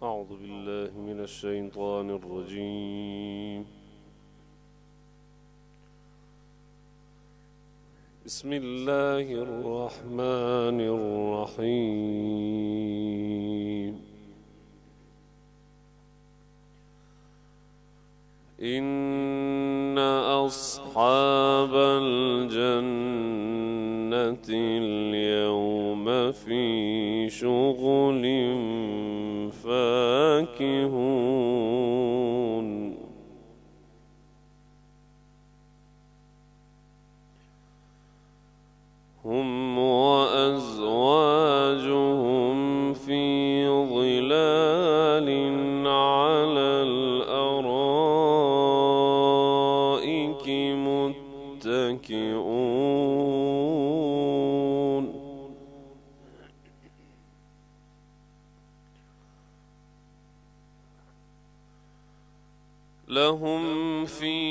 أعوذ بالله من الشيطان الرجيم. بسم الله الرحمن الرحيم. إن أصحاب الجنة اليوم في شغل فاكهون. هم وأزواجهم في ظلال على الأرائك متكئون. لهم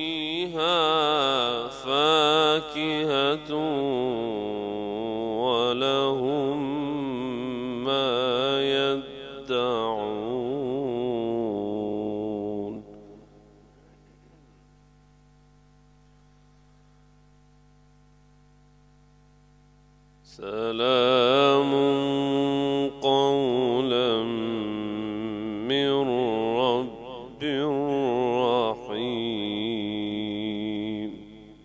فيها فاكهة ولهم ما يدعون. سلام قولا من رب رحيم.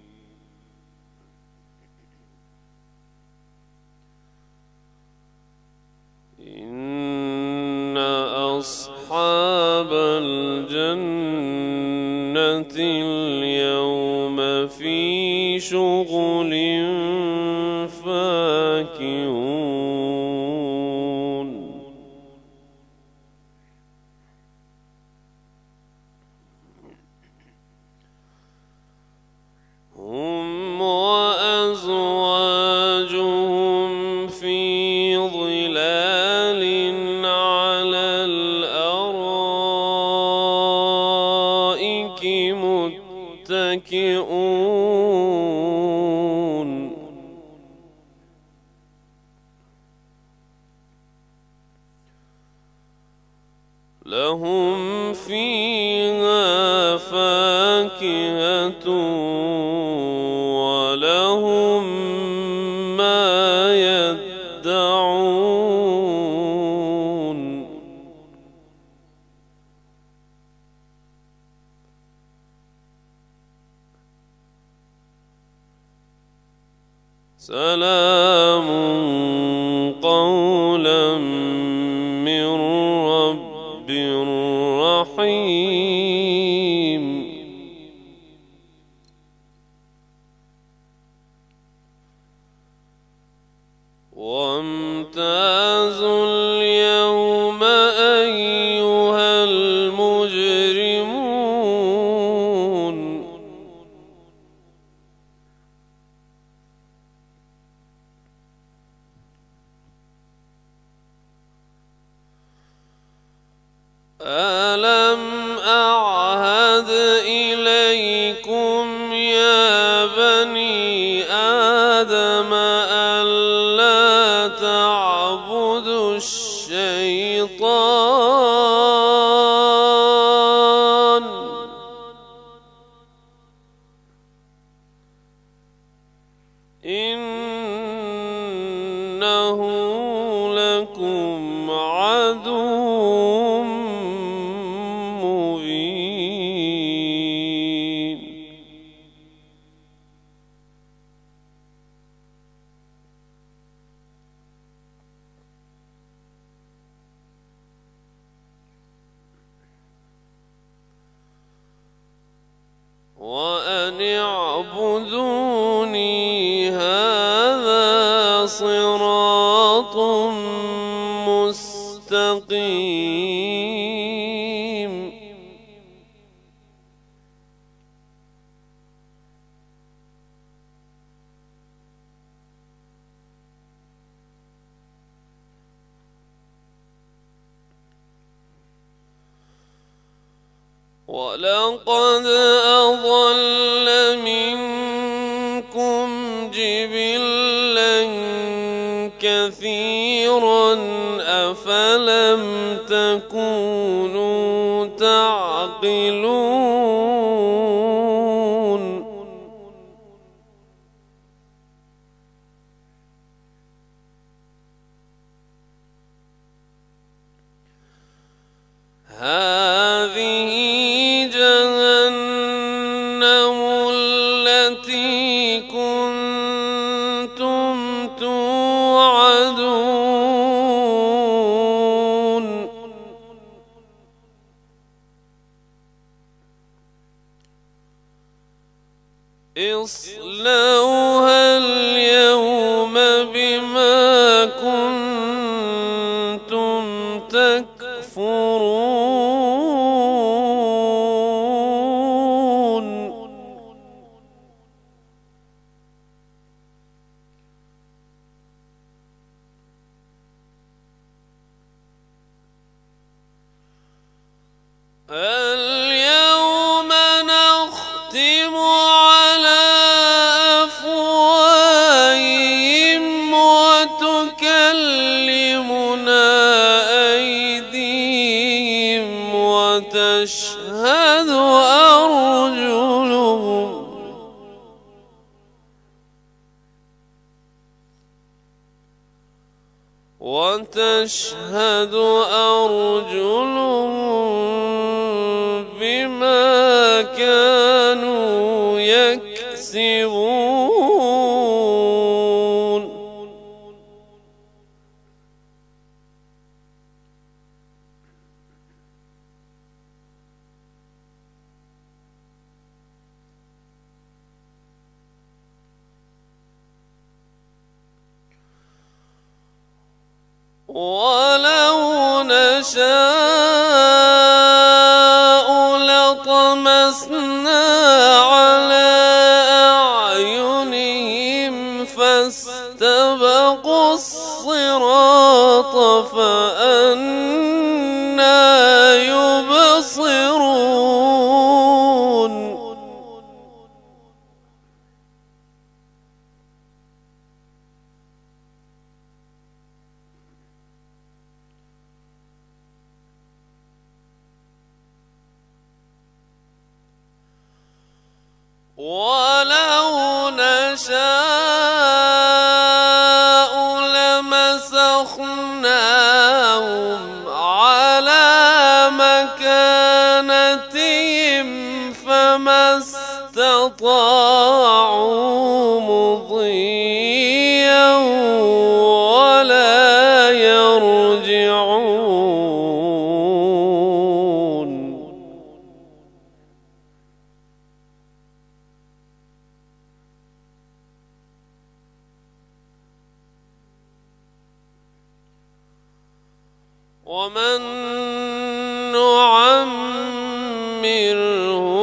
إن أصحاب الجنة اليوم في شغل فاكهون. هم وأزواجهم في ظلال على الأرائك متكئون. لهم فيها فاكهة ولهم ما يدعون. سلام قولا من رب رحيم. وامتازوا اليوم أيها المجرمون. ألم أعهد إليكم يا بني آدم ألا تعبدوا الشيطان إنه لكم عدو مبين. وأن اعبدوني هذا صراط مستقيم. ولقد أضل منكم جبلا كثيرا أفلم تكونوا تكونوا تعقلون. هذه جهنم التي كنتم توعدون. اصلوها اليوم بما كنتم تكفرون. اليوم نختم على أفواههم وتكلمنا أيديهم وتشهد أرجلهم بما كانوا يكسبون. ولو نشاء لطمسنا على أعينهم فاستبقوا الصراط فأنى يبصرون. ولو نشاء لمسخناهم على مكانتهم فما استطاعوا مضيا ولا يرجعون. ومن نعمره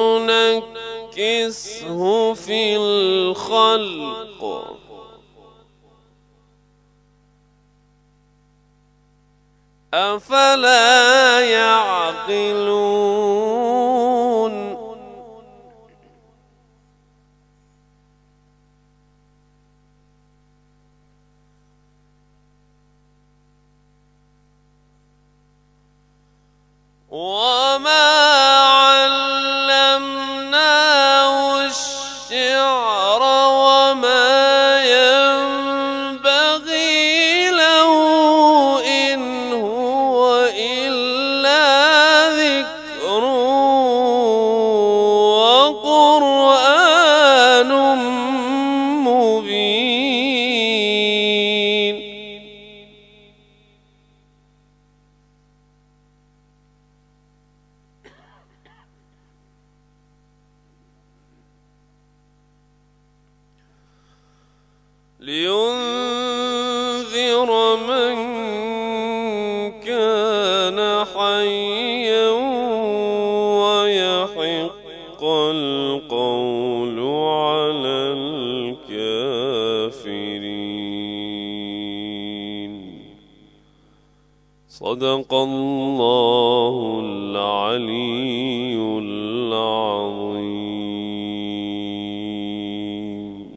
ننكسه في الخلق أفلا يعقلون. وما علمناه الشعر وما ينبغي له إن هو إلا ذكر وقرآن مبين. لينذر من كان حيا ويحق القول على الكافرين. صدق الله